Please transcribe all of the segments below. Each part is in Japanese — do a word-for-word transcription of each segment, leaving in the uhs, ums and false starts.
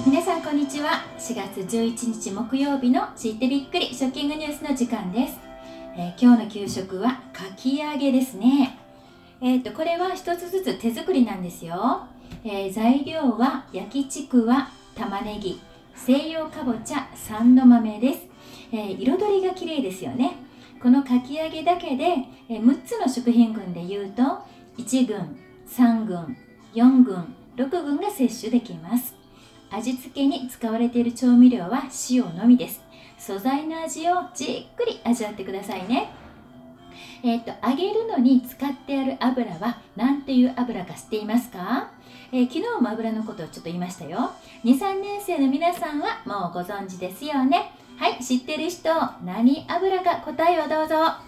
皆さんこんにちは。しがつじゅういちにち木曜日の知ってびっくりショッキングニュースの時間です。えー、今日の給食はかき揚げですね。えーとこれは一つずつ手作りなんですよ。えー、材料は焼きちくわ、玉ねぎ、西洋かぼちゃ、さんの豆です。えー、彩りが綺麗ですよね。このかき揚げだけで、えー、むっつの食品群でいうといちぐん、さんぐん、よんぐん、ろくぐんが摂取できます。味付けに使われている調味料は塩のみです。素材の味をじっくり味わってくださいね。えー、と揚げるのに使ってある油は何ていう油か知っていますか？えー、昨日も油のことをちょっと言いましたよ。に、さんねん生の皆さんはもうご存知ですよね。はい、知ってる人、何油か答えをどうぞ。はい、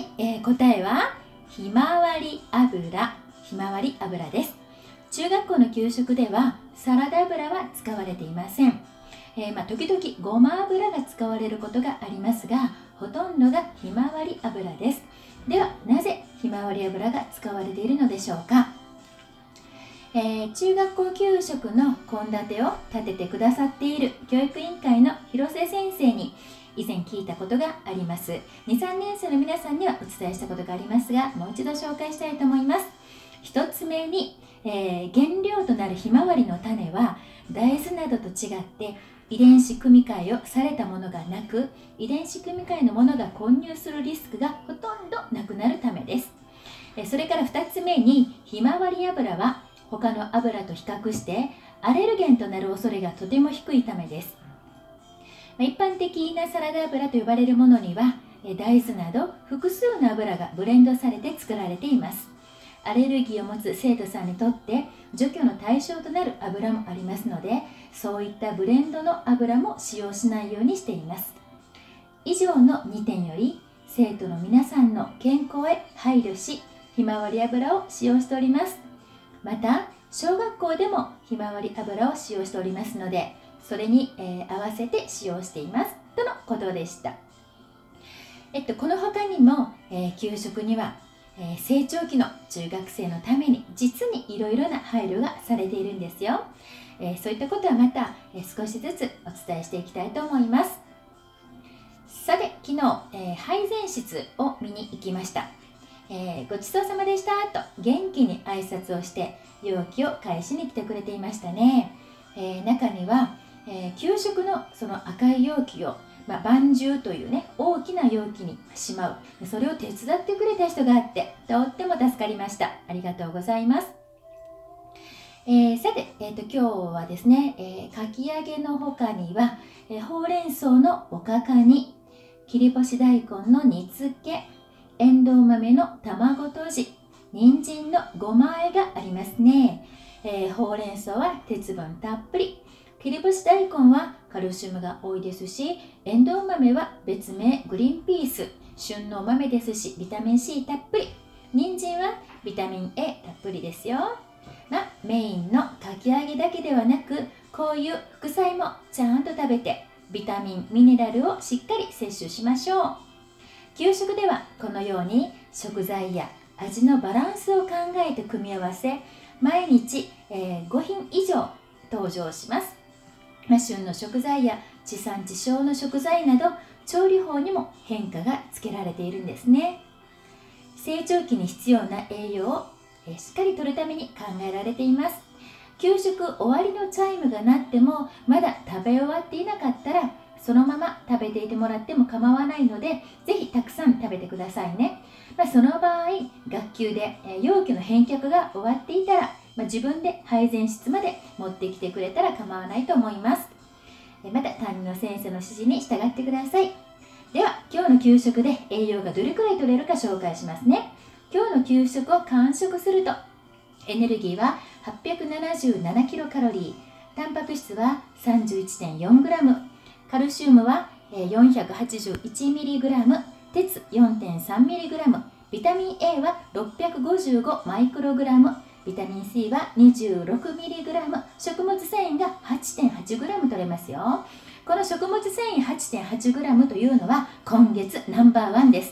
えー、答えはひまわり油。ひまわり油です。中学校の給食ではサラダ油は使われていません。えー、まあ、時々ごま油が使われることがありますが、ほとんどがひまわり油です。ではなぜひまわり油が使われているのでしょうか？えー、中学校給食の献立を立ててくださっている教育委員会の広瀬先生に以前聞いたことがあります。に、さんねん生の皆さんにはお伝えしたことがありますが、もう一度紹介したいと思います。一つ目に、えー、原料となるひまわりの種は大豆などと違って遺伝子組み換えをされたものがなく、遺伝子組み換えのものが混入するリスクがほとんどなくなるためです。それからふたつめに、ひまわり油は他の油と比較してアレルゲンとなる恐れがとても低いためです。一般的なサラダ油と呼ばれるものには大豆など複数の油がブレンドされて作られています。アレルギーを持つ生徒さんにとって除去の対象となる油もありますので、そういったブレンドの油も使用しないようにしています。以上のにてんより生徒の皆さんの健康へ配慮し、ひまわり油を使用しております。また小学校でもひまわり油を使用しておりますので、それに、えー、合わせて使用していますとのことでした。えっと、この他にも、えー、給食にはえー、成長期の中学生のために実にいろいろな配慮がされているんですよ。えー、そういったことはまた、えー、少しずつお伝えしていきたいと思います。さて昨日、えー、配膳室を見に行きました。えー、ごちそうさまでしたと元気に挨拶をして容器を返しに来てくれていましたね。えー、中には、えー、給食のその赤い容器をまあ、晩汁というね大きな容器にしまう、それを手伝ってくれた人があってとっても助かりました。ありがとうございます。えー、さて、えー、と今日はですね、えー、かき揚げの他には、えー、ほうれん草のおかか煮、切り干し大根の煮つけ、えんどう豆の卵とじ、人参のごま和えがありますね。えー、ほうれん草は鉄分たっぷり、切り干し大根はカルシウムが多いですし、えんどう豆は別名グリーンピース、旬のお豆ですしビタミン C たっぷり、人参はビタミン A たっぷりですよ。まあ、メインのかき揚げだけではなく、こういう副菜もちゃんと食べてビタミンミネラルをしっかり摂取しましょう。給食ではこのように食材や味のバランスを考えて組み合わせ、毎日、えー、ごひん以上登場します。まあ、旬の食材や地産地消の食材など調理法にも変化がつけられているんですね。成長期に必要な栄養をしっかりとるために考えられています。給食終わりのチャイムが鳴ってもまだ食べ終わっていなかったらそのまま食べていてもらっても構わないので、ぜひたくさん食べてくださいね。まあ、その場合学級で容器の返却が終わっていたら、まあ、自分で配膳室まで持ってきてくれたら構わないと思います。また担任の先生の指示に従ってください。では今日の給食で栄養がどれくらい取れるか紹介しますね。今日の給食を完食するとエネルギーは はっぴゃくななじゅうななキロカロリー、タンパク質は さんじゅういってんよんグラム、カルシウムは よんひゃくはちじゅういちミリグラム、鉄 よんてんさんミリグラム、ビタミン A はろっぴゃくごじゅうごマイクログラム、ビタミン C は にじゅうろくミリグラム、食物繊維が はちてんはちグラム取れますよ。この食物繊維 はちてんはちグラム というのは今月ナンバーワンです。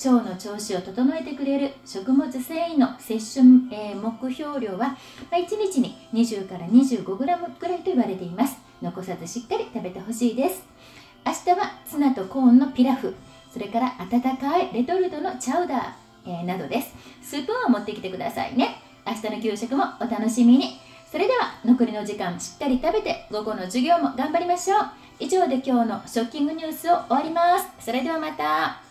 腸の調子を整えてくれる食物繊維の摂取、えー目標量は、まあ、いちにちににじゅうからにじゅうごグラムくらいと言われています。残さずしっかり食べてほしいです。明日はツナとコーンのピラフ、それから温かいレトルトのチャウダー、えーなどです。スープを持ってきてくださいね。明日の給食もお楽しみに。それでは残りの時間しっかり食べて、午後の授業も頑張りましょう。以上で今日のショッキングニュースを終わります。それではまた。